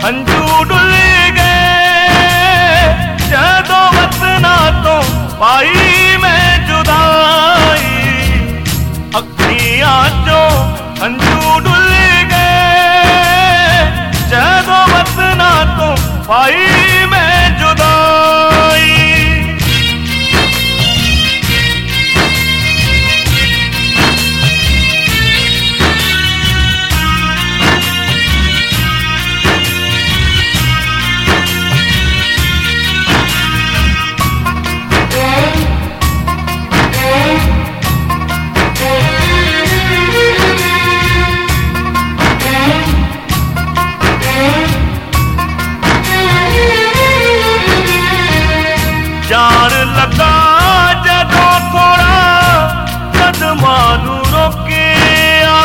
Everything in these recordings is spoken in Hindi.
हंजू डुल गए जदों वतना तो पाई मैं जुदाई। अखियां चो हंजू डुल गए जदों वतना तो पाई मैं जुदाई। जान लगा जदों थोड़ा कदमां नूं रोकिया।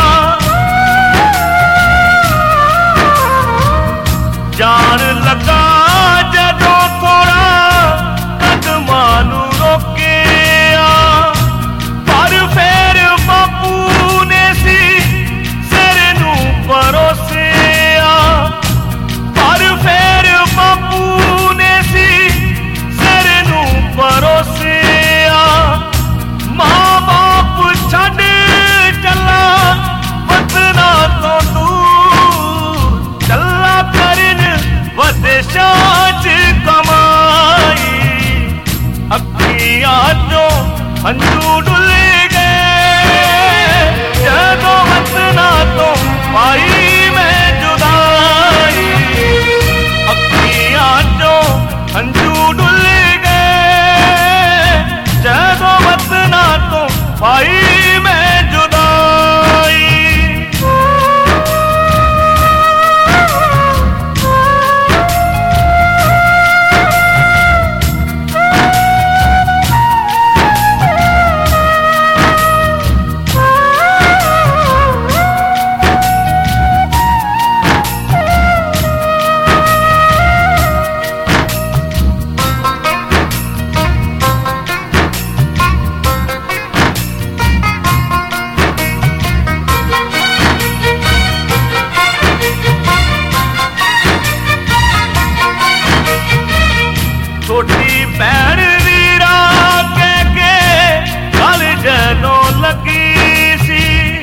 जान लगा जदों थोड़ा कदमां नूं रोकिया। पर फिर बापू ने सी सिर नूं परोसिया। पर फिर बापू ने सी परोसिया। मां बाप छड़ चला वतना तो दूर चला करन विदेशां च कमाई। अखियां चो हंजू डुल गए जदों वतना तो पाई मैं जुदाई। अखियां चो हंजू डुल जदों वतना तो पाई मैं जुदाई। छोटी भैन वीरा कह के गल जदों लगी सी।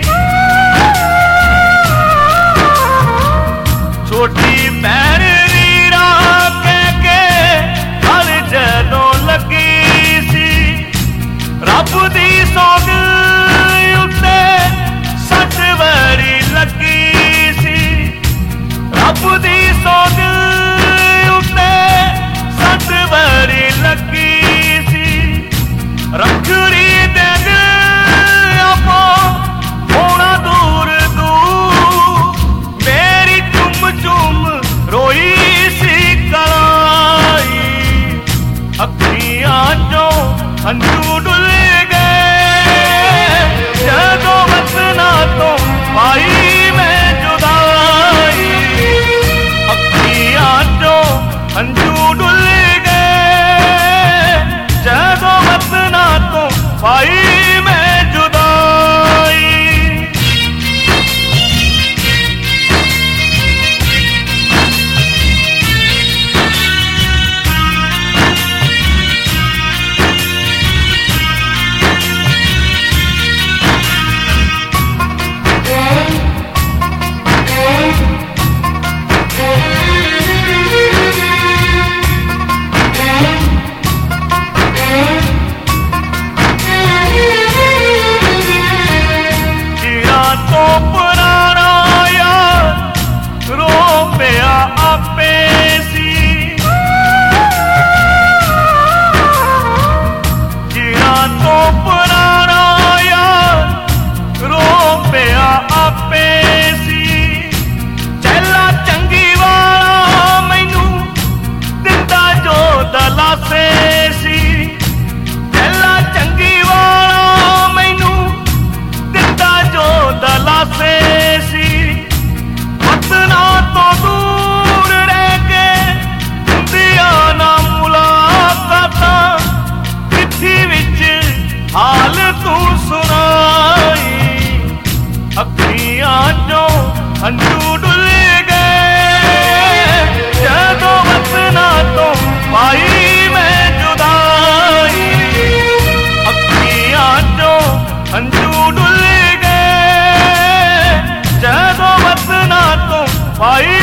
छोटी भैन वीरा कह के गल जदों लगी सी। रब दी सौग उत्ते 60 वारी लगी सी। रब दी सौग उत्ते 60 वारी लगी सी। रखड़ी दे आपो होना दूर दूर मेरी चुम चुम रोई सी कलाई। अखियां चो हंजू डुल गए जदों वतना तो पाई मैं जुदाई। अखियां चो हंजू डुल जदों वतना तो पाई मैं जुदाई। हंजू डुल गए भाई